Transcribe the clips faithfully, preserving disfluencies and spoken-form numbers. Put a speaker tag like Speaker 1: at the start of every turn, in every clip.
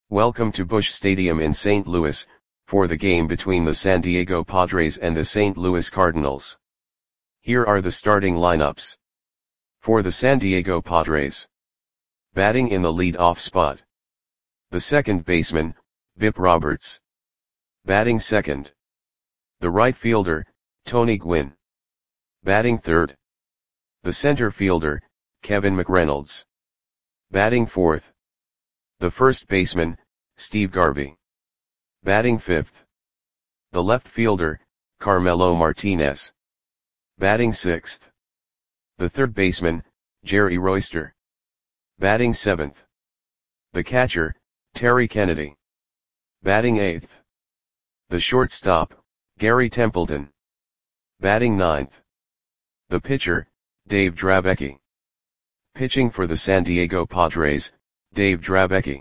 Speaker 1: Welcome to Busch Stadium in Saint Louis, for the game between the San Diego Padres and the Saint Louis Cardinals. Here are the starting lineups. For the San Diego Padres. Batting in the lead-off spot. The second baseman, Bip Roberts. Batting second. The right fielder, Tony Gwynn. Batting third. The center fielder, Kevin McReynolds. Batting fourth. The first baseman, Steve Garvey. Batting fifth. The left fielder, Carmelo Martinez. Batting sixth. The third baseman, Jerry Royster. Batting seventh. The catcher, Terry Kennedy. Batting eighth. The shortstop, Gary Templeton. Batting ninth. The pitcher, Dave Dravecky. Pitching for the San Diego Padres, Dave Dravecky.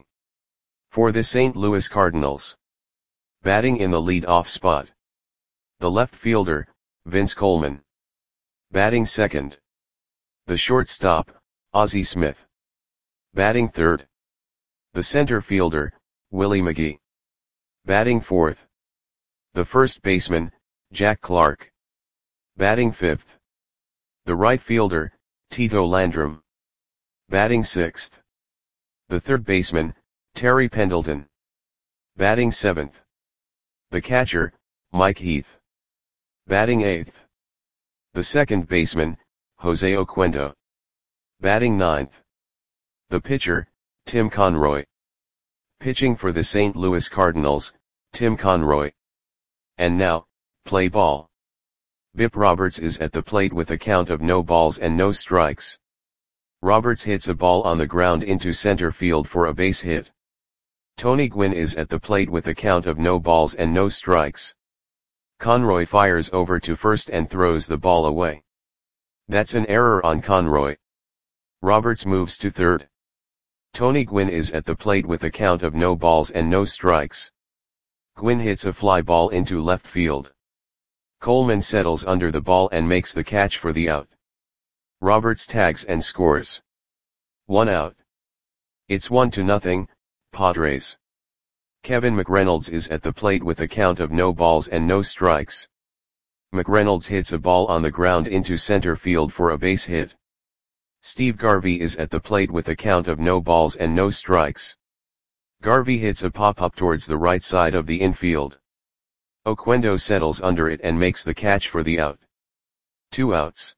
Speaker 1: For the Saint Louis Cardinals. Batting in the lead-off spot. The left fielder, Vince Coleman. Batting second. The shortstop, Ozzie Smith. Batting third. The center fielder, Willie McGee. Batting fourth. The first baseman, Jack Clark. Batting fifth. The right fielder, Tito Landrum. Batting sixth. The third baseman, Terry Pendleton. Batting seventh. The catcher, Mike Heath. Batting eighth. The second baseman, Jose Oquendo. Batting ninth. The pitcher, Tim Conroy. Pitching for the Saint Louis Cardinals, Tim Conroy. And now, play ball. Bip Roberts is at the plate with a count of no balls and no strikes. Roberts hits a ball on the ground into center field for a base hit. Tony Gwynn is at the plate with a count of no balls and no strikes. Conroy fires over to first and throws the ball away. That's an error on Conroy. Roberts moves to third. Tony Gwynn is at the plate with a count of no balls and no strikes. Gwynn hits a fly ball into left field. Coleman settles under the ball and makes the catch for the out. Roberts tags and scores. One out. It's one to nothing, Padres. Kevin McReynolds is at the plate with a count of no balls and no strikes. McReynolds hits a ball on the ground into center field for a base hit. Steve Garvey is at the plate with a count of no balls and no strikes. Garvey hits a pop-up towards the right side of the infield. Oquendo settles under it and makes the catch for the out. Two outs.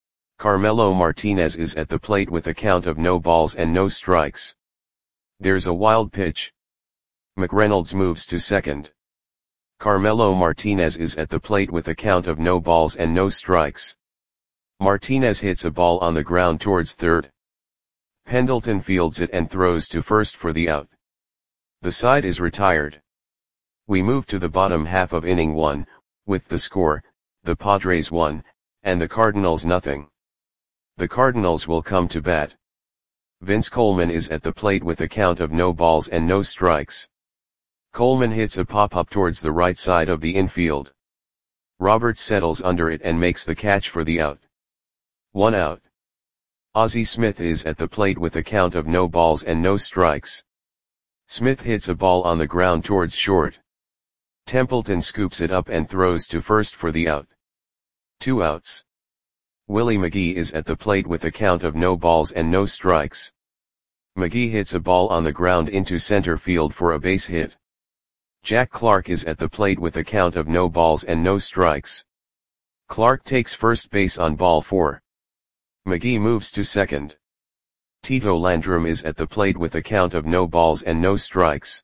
Speaker 1: Carmelo Martinez is at the plate with a count of no balls and no strikes. There's a wild pitch. McReynolds moves to second. Carmelo Martinez is at the plate with a count of no balls and no strikes. Martinez hits a ball on the ground towards third. Pendleton fields it and throws to first for the out. The side is retired. We move to the bottom half of inning one, with the score, the Padres one, and the Cardinals nothing. The Cardinals will come to bat. Vince Coleman is at the plate with a count of no balls and no strikes. Coleman hits a pop-up towards the right side of the infield. Roberts settles under it and makes the catch for the out. One out. Ozzie Smith is at the plate with a count of no balls and no strikes. Smith hits a ball on the ground towards short. Templeton scoops it up and throws to first for the out. Two outs. Willie McGee is at the plate with a count of no balls and no strikes. McGee hits a ball on the ground into center field for a base hit. Jack Clark is at the plate with a count of no balls and no strikes. Clark takes first base on ball four. McGee moves to second. Tito Landrum is at the plate with a count of no balls and no strikes.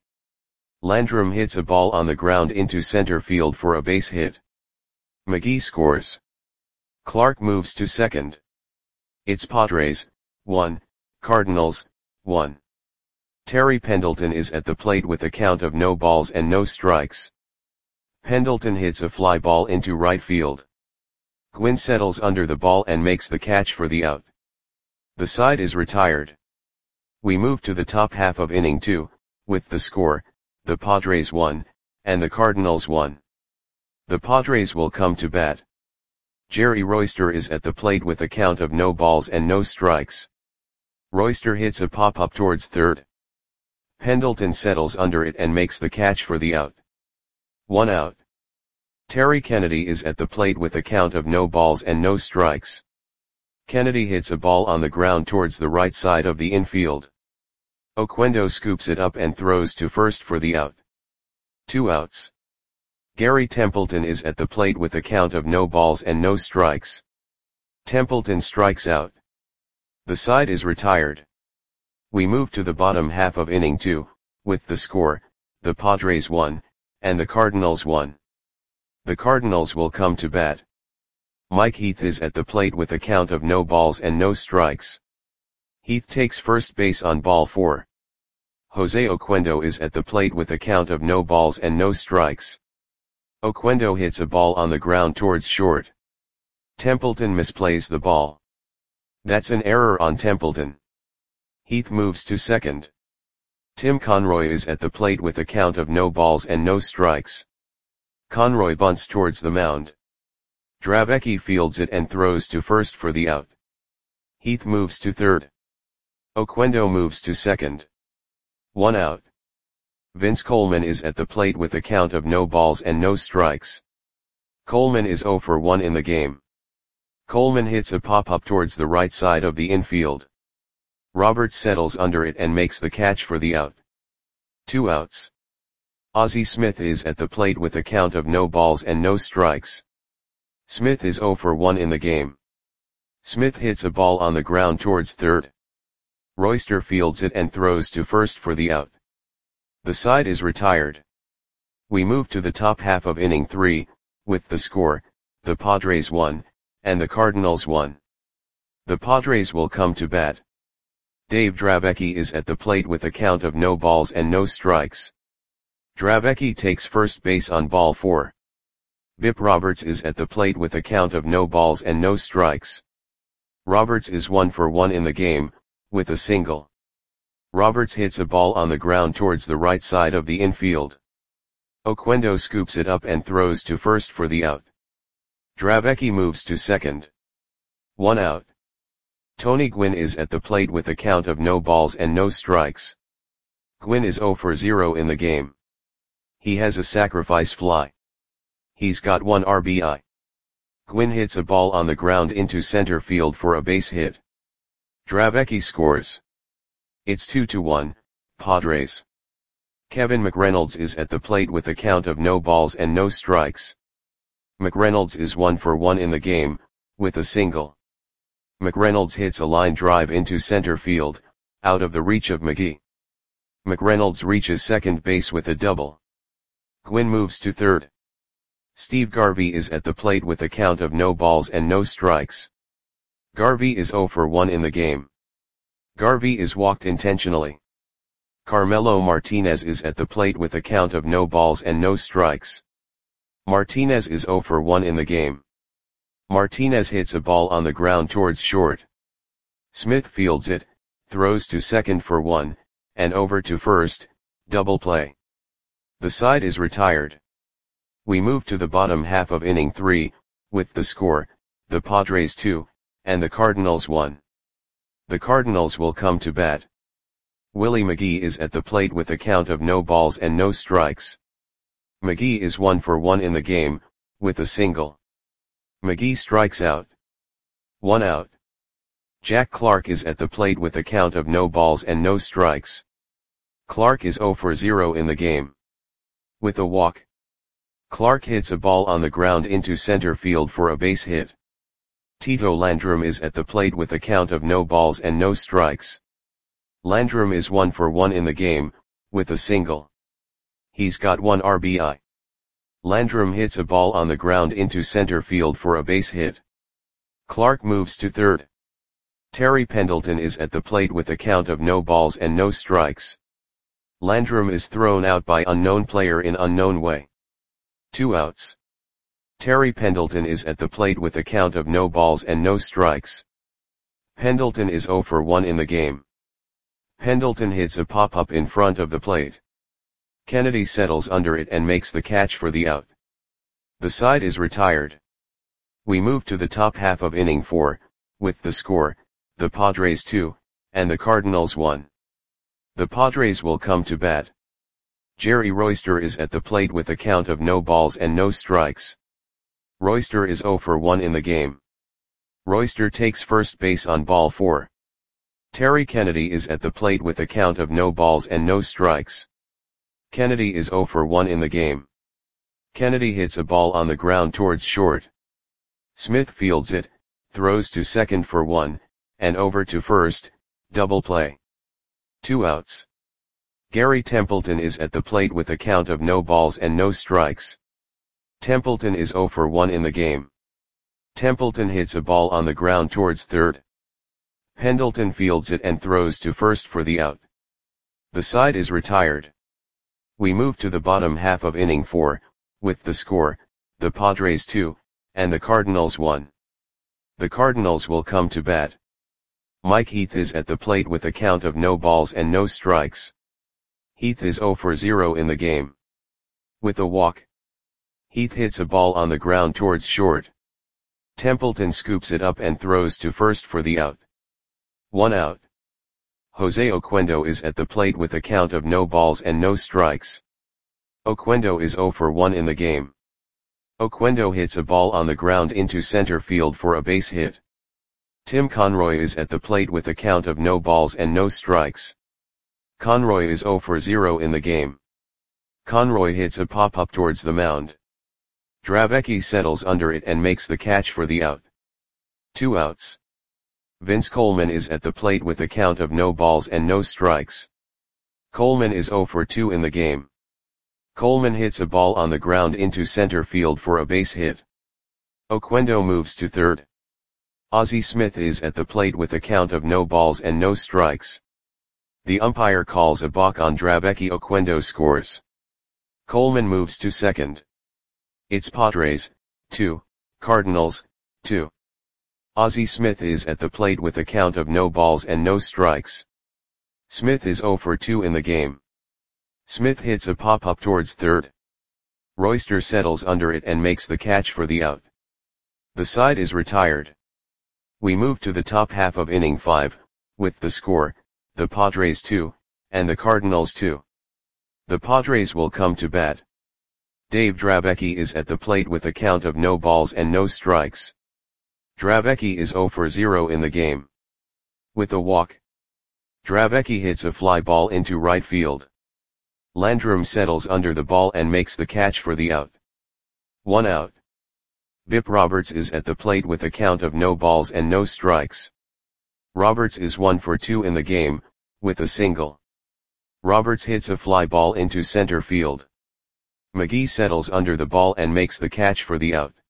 Speaker 1: Landrum hits a ball on the ground into center field for a base hit. McGee scores. Clark moves to second. It's Padres, one, Cardinals, one. Terry Pendleton is at the plate with a count of no balls and no strikes. Pendleton hits a fly ball into right field. Gwynn settles under the ball and makes the catch for the out. The side is retired. We move to the top half of inning two, with the score, the Padres one, and the Cardinals one. The Padres will come to bat. Jerry Royster is at the plate with a count of no balls and no strikes. Royster hits a pop-up towards third. Pendleton settles under it and makes the catch for the out. One out. Terry Kennedy is at the plate with a count of no balls and no strikes. Kennedy hits a ball on the ground towards the right side of the infield. Oquendo scoops it up and throws to first for the out. Two outs. Gary Templeton is at the plate with a count of no balls and no strikes. Templeton strikes out. The side is retired. We move to the bottom half of inning two, with the score, the Padres won, and the Cardinals won. The Cardinals will come to bat. Mike Heath is at the plate with a count of no balls and no strikes. Heath takes first base on ball four. Jose Oquendo is at the plate with a count of no balls and no strikes. Oquendo hits a ball on the ground towards short. Templeton misplays the ball. That's an error on Templeton. Heath moves to second. Tim Conroy is at the plate with a count of no balls and no strikes. Conroy bunts towards the mound. Dravecki fields it and throws to first for the out. Heath moves to third. Oquendo moves to second. One out. Vince Coleman is at the plate with a count of no balls and no strikes. Coleman is oh for one in the game. Coleman hits a pop-up towards the right side of the infield. Roberts settles under it and makes the catch for the out. Two outs. Ozzie Smith is at the plate with a count of no balls and no strikes. Smith is oh for one in the game. Smith hits a ball on the ground towards third. Royster fields it and throws to first for the out. The side is retired. We move to the top half of inning three, with the score, the Padres won, and the Cardinals won. The Padres will come to bat. Dave Dravecki is at the plate with a count of no balls and no strikes. Dravecki takes first base on ball four. Bip Roberts is at the plate with a count of no balls and no strikes. Roberts is one for one in the game, with a single. Roberts hits a ball on the ground towards the right side of the infield. Oquendo scoops it up and throws to first for the out. Dravecki moves to second. One out. Tony Gwynn is at the plate with a count of no balls and no strikes. Gwynn is oh for zero in the game. He has a sacrifice fly. He's got one R B I. Gwynn hits a ball on the ground into center field for a base hit. Dravecki scores. It's two to one, Padres. Kevin McReynolds is at the plate with a count of no balls and no strikes. McReynolds is one for one in the game, with a single. McReynolds hits a line drive into center field, out of the reach of McGee. McReynolds reaches second base with a double. Gwynn moves to third. Steve Garvey is at the plate with a count of no balls and no strikes. Garvey is oh for one in the game. Garvey is walked intentionally. Carmelo Martinez is at the plate with a count of no balls and no strikes. Martinez is oh for one in the game. Martinez hits a ball on the ground towards short. Smith fields it, throws to second for one, and over to first, double play. The side is retired. We move to the bottom half of inning three, with the score, the Padres two, and the Cardinals one. The Cardinals will come to bat. Willie McGee is at the plate with a count of no balls and no strikes. McGee is one for one in the game, with a single. McGee strikes out. One out. Jack Clark is at the plate with a count of no balls and no strikes. Clark is oh for zero in the game. With a walk. Clark hits a ball on the ground into center field for a base hit. Tito Landrum is at the plate with a count of no balls and no strikes. Landrum is one for one in the game, with a single. He's got one R B I. Landrum hits a ball on the ground into center field for a base hit. Clark moves to third. Terry Pendleton is at the plate with a count of no balls and no strikes. Landrum is thrown out by unknown player in unknown way. Two outs. Terry Pendleton is at the plate with a count of no balls and no strikes. Pendleton is oh for one in the game. Pendleton hits a pop-up in front of the plate. Kennedy settles under it and makes the catch for the out. The side is retired. We move to the top half of inning four, with the score, the Padres two, and the Cardinals one. The Padres will come to bat. Jerry Royster is at the plate with a count of no balls and no strikes. Royster is zero for one in the game. Royster takes first base on ball four. Terry Kennedy is at the plate with a count of no balls and no strikes. Kennedy is zero for one in the game. Kennedy hits a ball on the ground towards short. Smith fields it, throws to second for one, and over to first, double play. Two outs. Gary Templeton is at the plate with a count of no balls and no strikes. Templeton is zero for one in the game. Templeton hits a ball on the ground towards third. Pendleton fields it and throws to first for the out. The side is retired. We move to the bottom half of inning four, with the score, the Padres two, and the Cardinals one. The Cardinals will come to bat. Mike Heath is at the plate with a count of no balls and no strikes. Heath is zero for zero in the game. With a walk. Heath hits a ball on the ground towards short. Templeton scoops it up and throws to first for the out. One out. Jose Oquendo is at the plate with a count of no balls and no strikes. Oquendo is zero for one in the game. Oquendo hits a ball on the ground into center field for a base hit. Tim Conroy is at the plate with a count of no balls and no strikes. Conroy is zero for zero in the game. Conroy hits a pop-up towards the mound. Dravecki settles under it and makes the catch for the out. Two outs. Vince Coleman is at the plate with a count of no balls and no strikes. Coleman is zero for two in the game. Coleman hits a ball on the ground into center field for a base hit. Oquendo moves to third. Ozzie Smith is at the plate with a count of no balls and no strikes. The umpire calls a balk on Dravecki. Oquendo scores. Coleman moves to second. It's Padres, two, Cardinals, two. Ozzie Smith is at the plate with a count of no balls and no strikes. Smith is zero for two in the game. Smith hits a pop-up towards third. Royster settles under it and makes the catch for the out. The side is retired. We move to the top half of inning five, with the score, the Padres two, and the Cardinals two. The Padres will come to bat. Dave Dravecki is at the plate with a count of no balls and no strikes. Dravecki is zero for zero in the game. With a walk. Dravecki hits a fly ball into right field. Landrum settles under the ball and makes the catch for the out. One out. Bip Roberts is at the plate with a count of no balls and no strikes. Roberts is one for two in the game, with a single. Roberts hits a fly ball into center field. McGee settles under the ball and makes the catch for the out.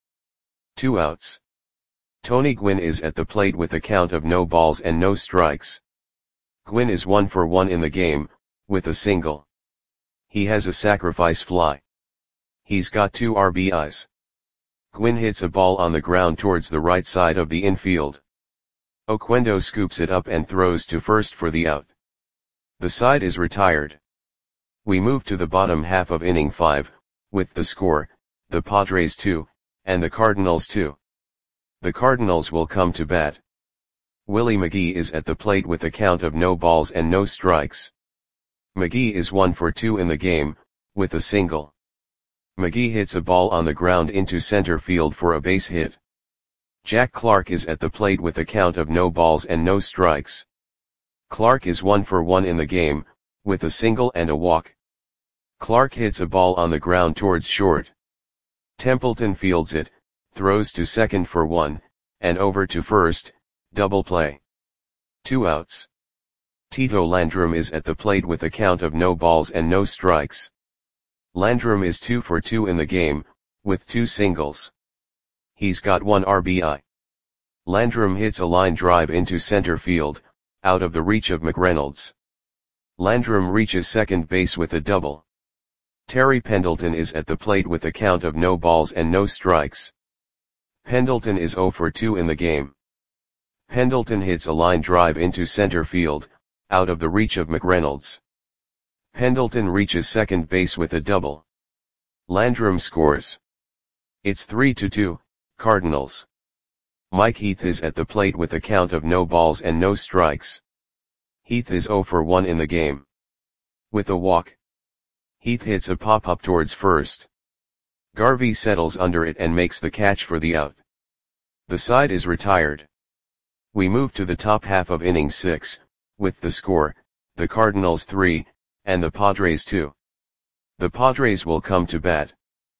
Speaker 1: Two outs. Tony Gwynn is at the plate with a count of no balls and no strikes. Gwynn is one for one in the game, with a single. He has a sacrifice fly. He's got two R B Is. Gwynn hits a ball on the ground towards the right side of the infield. Oquendo scoops it up and throws to first for the out. The side is retired. We move to the bottom half of inning five, with the score, the Padres two, and the Cardinals two. The Cardinals will come to bat. Willie McGee is at the plate with a count of no balls and no strikes. McGee is one for two in the game, with a single. McGee hits a ball on the ground into center field for a base hit. Jack Clark is at the plate with a count of no balls and no strikes. Clark is one for one in the game, with a single and a walk. Clark hits a ball on the ground towards short. Templeton fields it, throws to second for one, and over to first, double play. Two outs. Tito Landrum is at the plate with a count of no balls and no strikes. Landrum is two for two in the game, with two singles. He's got one R B I. Landrum hits a line drive into center field, out of the reach of McReynolds. Landrum reaches second base with a double. Terry Pendleton is at the plate with a count of no balls and no strikes. Pendleton is zero for two in the game. Pendleton hits a line drive into center field, out of the reach of McReynolds. Pendleton reaches second base with a double. Landrum scores. It's three to two, Cardinals. Mike Heath is at the plate with a count of no balls and no strikes. Heath is zero for one in the game. With a walk. Heath hits a pop-up towards first. Garvey settles under it and makes the catch for the out. The side is retired. We move to the top half of inning six, with the score, the Cardinals three, and the Padres two. The Padres will come to bat.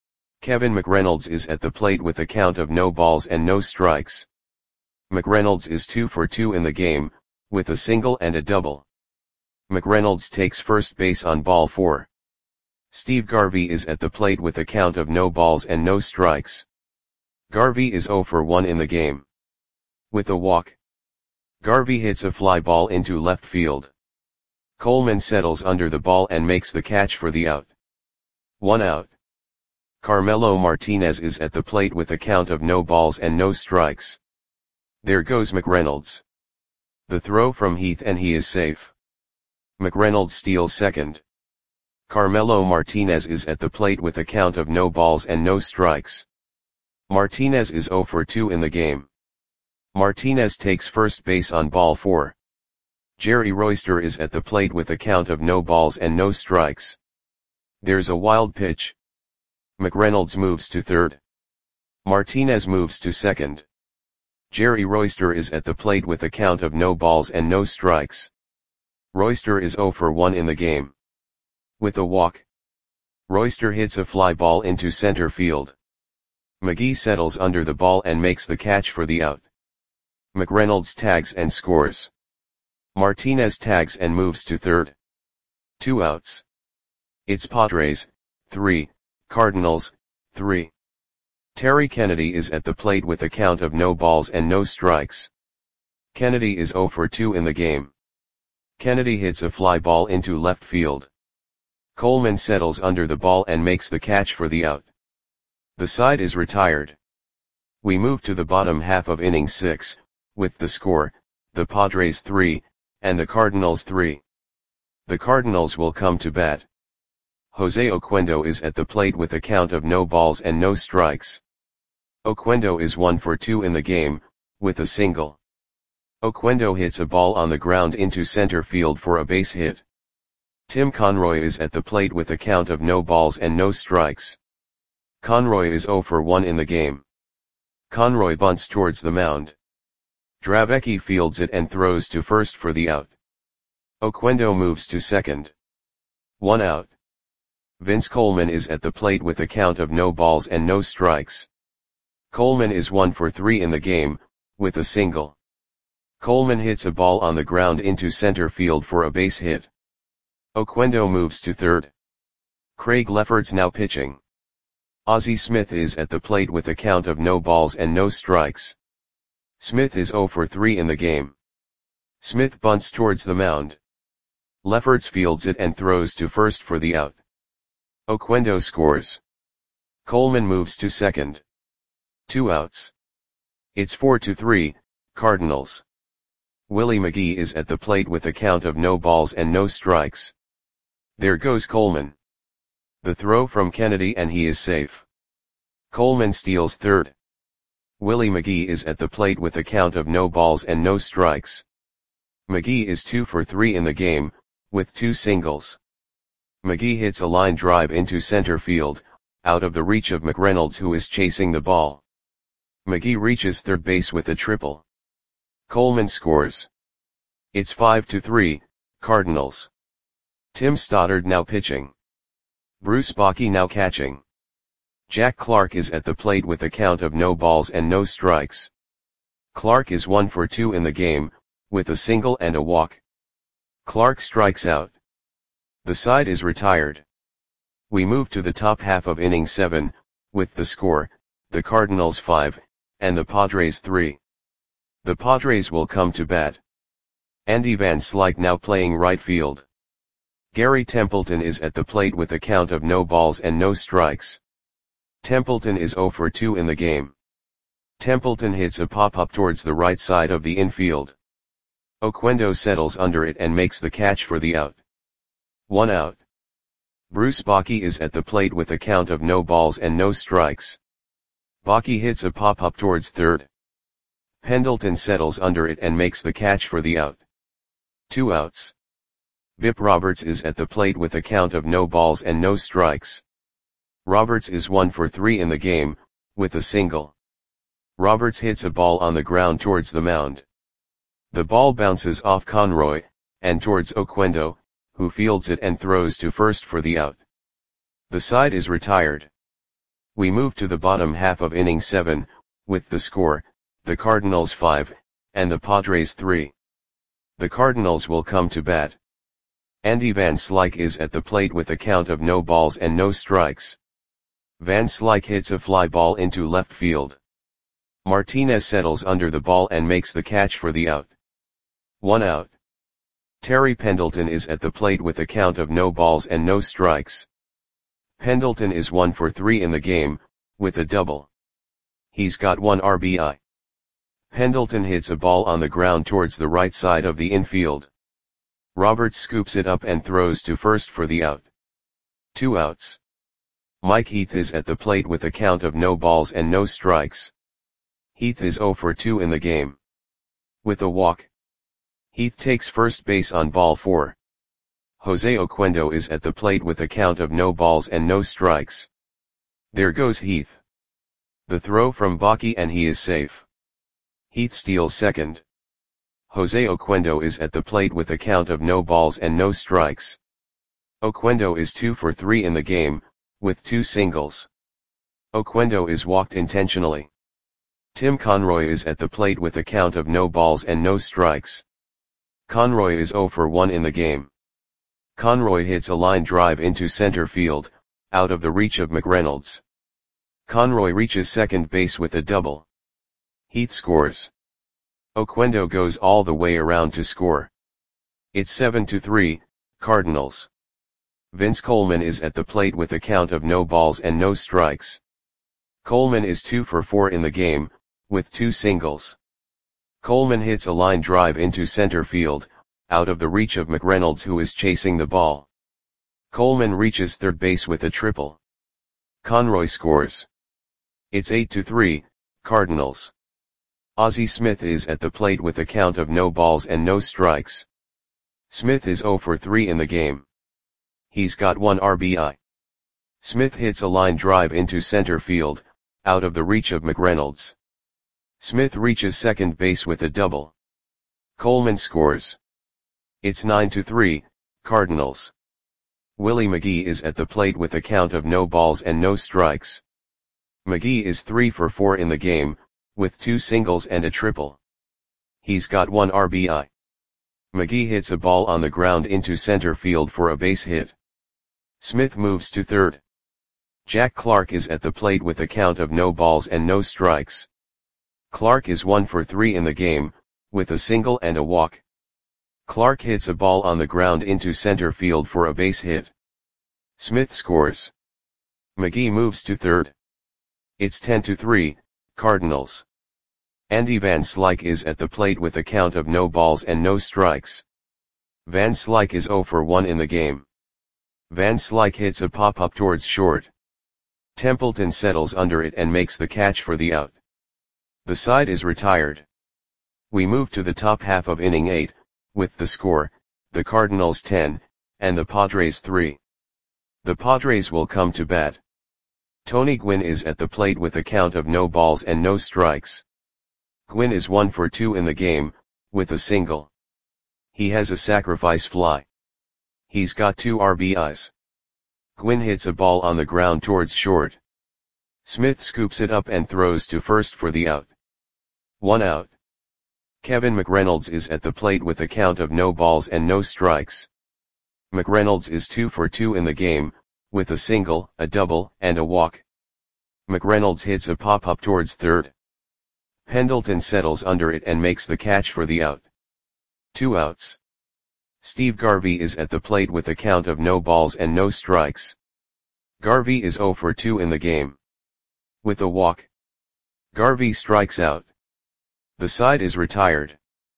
Speaker 1: Kevin McReynolds is at the plate with a count of no balls and no strikes. McReynolds is two for two in the game, with a single and a double. McReynolds takes first base on ball four. Steve Garvey is at the plate with a count of no balls and no strikes. Garvey is zero for one in the game. With a walk. Garvey hits a fly ball into left field. Coleman settles under the ball and makes the catch for the out. One out. Carmelo Martinez is at the plate with a count of no balls and no strikes. There goes McReynolds. The throw from Heath and he is safe. McReynolds steals second. Carmelo Martinez is at the plate with a count of no balls and no strikes. Martinez is zero for two in the game. Martinez takes first base on ball four. Jerry Royster is at the plate with a count of no balls and no strikes. There's a wild pitch. McReynolds moves to third. Martinez moves to second. Jerry Royster is at the plate with a count of no balls and no strikes. Royster is zero for one in the game. With a walk. Royster hits a fly ball into center field. McGee settles under the ball and makes the catch for the out. McReynolds tags and scores. Martinez tags and moves to third. Two outs. It's Padres, three, Cardinals, three. Terry Kennedy is at the plate with a count of no balls and no strikes. Kennedy is zero for two in the game. Kennedy hits a fly ball into left field. Coleman settles under the ball and makes the catch for the out. The side is retired. We move to the bottom half of inning six, with the score, the Padres three, and the Cardinals three. The Cardinals will come to bat. Jose Oquendo is at the plate with a count of no balls and no strikes. Oquendo is one for two in the game, with a single. Oquendo hits a ball on the ground into center field for a base hit. Tim Conroy is at the plate with a count of no balls and no strikes. Conroy is zero for one in the game. Conroy bunts towards the mound. Dravecki fields it and throws to first for the out. Oquendo moves to second. One out. Vince Coleman is at the plate with a count of no balls and no strikes. Coleman is one for three in the game, with a single. Coleman hits a ball on the ground into center field for a base hit. Oquendo moves to third. Craig Lefferts now pitching. Ozzie Smith is at the plate with a count of no balls and no strikes. Smith is zero for three in the game. Smith bunts towards the mound. Lefferts fields it and throws to first for the out. Oquendo scores. Coleman moves to second. Two outs. It's four to three, Cardinals. Willie McGee is at the plate with a count of no balls and no strikes. There goes Coleman. The throw from Kennedy and he is safe. Coleman steals third. Willie McGee is at the plate with a count of no balls and no strikes. McGee is two for three in the game, with two singles. McGee hits a line drive into center field, out of the reach of McReynolds who is chasing the ball. McGee reaches third base with a triple. Coleman scores. It's five to three, Cardinals. Tim Stoddard now pitching. Bruce Bochy now catching. Jack Clark is at the plate with a count of no balls and no strikes. Clark is one for two in the game, with a single and a walk. Clark strikes out. The side is retired. We move to the top half of inning seven, with the score, the Cardinals five, and the Padres three. The Padres will come to bat. Andy Van Slyke now playing right field. Gary Templeton is at the plate with a count of no balls and no strikes. Templeton is zero for two in the game. Templeton hits a pop-up towards the right side of the infield. Oquendo settles under it and makes the catch for the out. One out. Bruce Bochy is at the plate with a count of no balls and no strikes. Bochy hits a pop-up towards third. Pendleton settles under it and makes the catch for the out. Two outs. Bip Roberts is at the plate with a count of no balls and no strikes. Roberts is one for three in the game, with a single. Roberts hits a ball on the ground towards the mound. The ball bounces off Conroy, and towards Oquendo, who fields it and throws to first for the out. The side is retired. We move to the bottom half of inning seven, with the score, the Cardinals five, and the Padres three. The Cardinals will come to bat. Andy Van Slyke is at the plate with a count of no balls and no strikes. Van Slyke hits a fly ball into left field. Martinez settles under the ball and makes the catch for the out. One out. Terry Pendleton is at the plate with a count of no balls and no strikes. Pendleton is one for three in the game, with a double. He's got one R B I. Pendleton hits a ball on the ground towards the right side of the infield. Roberts scoops it up and throws to first for the out. Two outs. Mike Heath is at the plate with a count of no balls and no strikes. Heath is zero for two in the game. With a walk. Heath takes first base on ball four. Jose Oquendo is at the plate with a count of no balls and no strikes. There goes Heath. The throw from Bakke and he is safe. Heath steals second. Jose Oquendo is at the plate with a count of no balls and no strikes. Oquendo is two for three in the game, with two singles. Oquendo is walked intentionally. Tim Conroy is at the plate with a count of no balls and no strikes. Conroy is zero for one in the game. Conroy hits a line drive into center field, out of the reach of McReynolds. Conroy reaches second base with a double. Heath scores. Oquendo goes all the way around to score. It's seven to three, Cardinals. Vince Coleman is at the plate with a count of no balls and no strikes. Coleman is two for four in the game, with two singles. Coleman hits a line drive into center field, out of the reach of McReynolds who is chasing the ball. Coleman reaches third base with a triple. Conroy scores. It's eight to three, Cardinals. Ozzie Smith is at the plate with a count of no balls and no strikes. Smith is zero for three in the game. He's got one R B I. Smith hits a line drive into center field, out of the reach of McReynolds. Smith reaches second base with a double. Coleman scores. It's nine to three, Cardinals. Willie McGee is at the plate with a count of no balls and no strikes. McGee is three for four in the game, with two singles and a triple. He's got one R B I. McGee hits a ball on the ground into center field for a base hit. Smith moves to third. Jack Clark is at the plate with a count of no balls and no strikes. Clark is one for three in the game, with a single and a walk. Clark hits a ball on the ground into center field for a base hit. Smith scores. McGee moves to third. It's ten to three, Cardinals. Andy Van Slyke is at the plate with a count of no balls and no strikes. Van Slyke is zero for one in the game. Van Slyke hits a pop-up towards short. Templeton settles under it and makes the catch for the out. The side is retired. We move to the top half of inning eight, with the score, the Cardinals ten, and the Padres three. The Padres will come to bat. Tony Gwynn is at the plate with a count of no balls and no strikes. Gwynn is one for two in the game, with a single. He has a sacrifice fly. He's got two R B Is. Gwynn hits a ball on the ground towards short. Smith scoops it up and throws to first for the out. One out. Kevin McReynolds is at the plate with a count of no balls and no strikes. McReynolds is two for two in the game, with a single, a double, and a walk. McReynolds hits a pop-up towards third. Pendleton settles under it and makes the catch for the out. Two outs. Steve Garvey is at the plate with a count of no balls and no strikes. Garvey is zero for two in the game. With a walk. Garvey strikes out. The side is retired.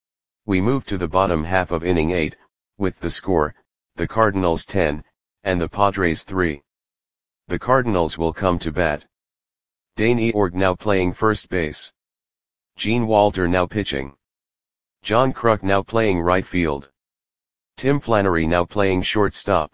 Speaker 1: We move to the bottom half of inning eight, with the score, the Cardinals ten, and the Padres three. The Cardinals will come to bat. Dane Eorg now playing first base. Gene Walter now pitching. John Kruk now playing right field. Tim Flannery now playing shortstop.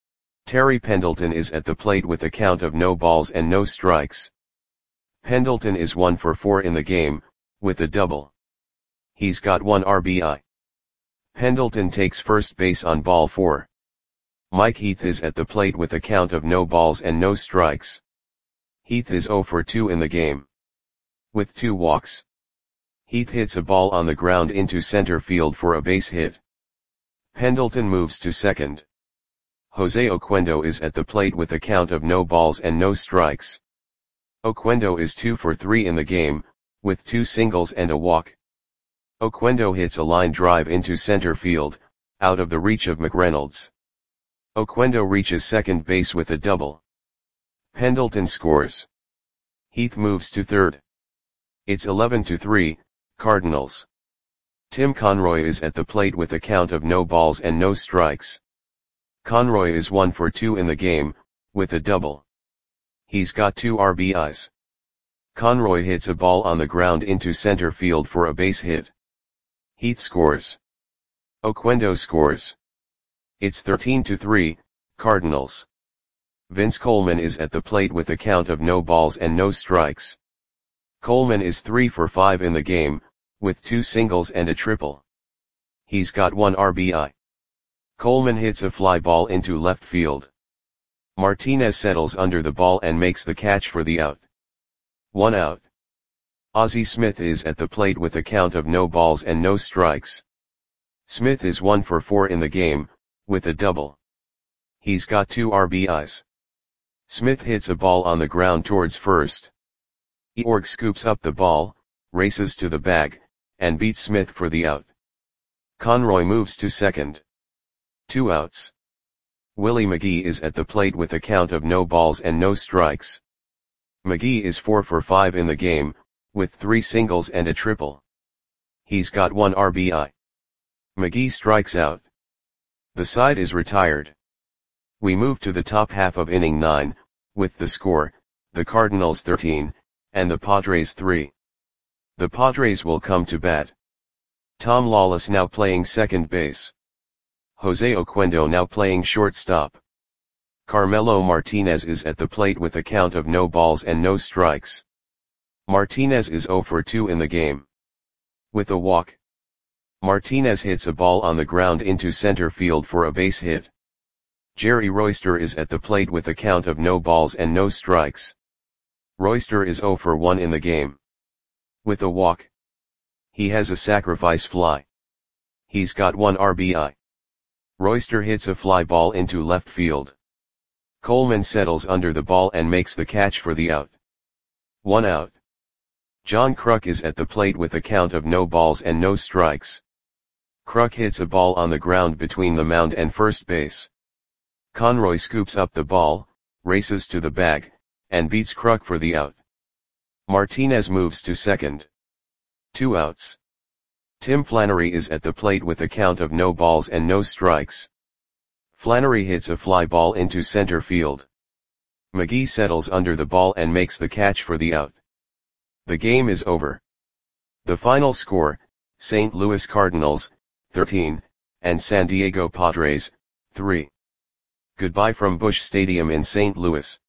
Speaker 1: Terry Pendleton is at the plate with a count of no balls and no strikes. Pendleton is one for four in the game, with a double. He's got one R B I. Pendleton takes first base on ball four. Mike Heath is at the plate with a count of no balls and no strikes. Heath is zero for two in the game, with two walks. Heath hits a ball on the ground into center field for a base hit. Pendleton moves to second. Jose Oquendo is at the plate with a count of no balls and no strikes. Oquendo is two for three in the game, with two singles and a walk. Oquendo hits a line drive into center field, out of the reach of McReynolds. Oquendo reaches second base with a double. Pendleton scores. Heath moves to third. It's eleven to three, Cardinals. Tim Conroy is at the plate with a count of no balls and no strikes. Conroy is one for two in the game, with a double. He's got two R B Is. Conroy hits a ball on the ground into center field for a base hit. Heath scores. Oquendo scores. It's thirteen to three, Cardinals. Vince Coleman is at the plate with a count of no balls and no strikes. Coleman is three for five in the game, with two singles and a triple. He's got one R B I. Coleman hits a fly ball into left field. Martinez settles under the ball and makes the catch for the out. One out. Ozzie Smith is at the plate with a count of no balls and no strikes. Smith is one for four in the game, with a double. He's got two R B Is. Smith hits a ball on the ground towards first. Eorg scoops up the ball, races to the bag, and beats Smith for the out. Conroy moves to second. Two outs. Willie McGee is at the plate with a count of no balls and no strikes. McGee is four for five in the game, with three singles and a triple. He's got one R B I. McGee strikes out. The side is retired. We move to the top half of inning nine, with the score, the Cardinals thirteen, and the Padres three. The Padres will come to bat. Tom Lawless now playing second base. Jose Oquendo now playing shortstop. Carmelo Martinez is at the plate with a count of no balls and no strikes. Martinez is zero for two in the game, with a walk. Martinez hits a ball on the ground into center field for a base hit. Jerry Royster is at the plate with a count of no balls and no strikes. Royster is zero for one in the game, with a walk. He has a sacrifice fly. He's got one R B I. Royster hits a fly ball into left field. Coleman settles under the ball and makes the catch for the out. One out. John Kruk is at the plate with a count of no balls and no strikes. Kruk hits a ball on the ground between the mound and first base. Conroy scoops up the ball, races to the bag, and beats Kruk for the out. Martinez moves to second. Two outs. Tim Flannery is at the plate with a count of no balls and no strikes. Flannery hits a fly ball into center field. McGee settles under the ball and makes the catch for the out. The game is over. The final score, Saint Louis Cardinals, thirteen, and San Diego Padres, three. Goodbye from Busch Stadium in Saint Louis.